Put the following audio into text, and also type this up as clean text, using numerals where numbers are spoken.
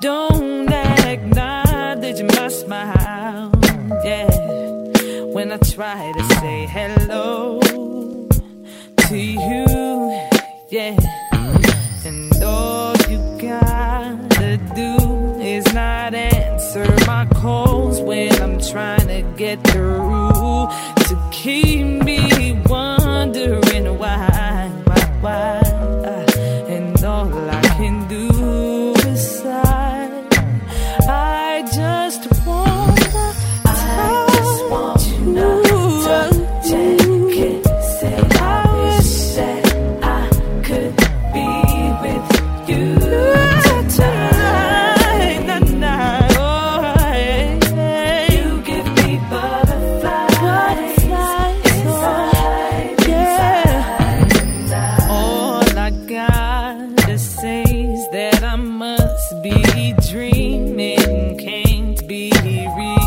don't acknowledge my smile, yeah, when I try to say hello to you, yeah. And all you gotta do is not answer my calls when I'm trying to get through, to keep me wondering why, and all I can do is sigh. I just wanna touch you, say I wish that I could be with you tonight. You give me butterflies inside. All I gotta say is that I must be dreaming, can't be real.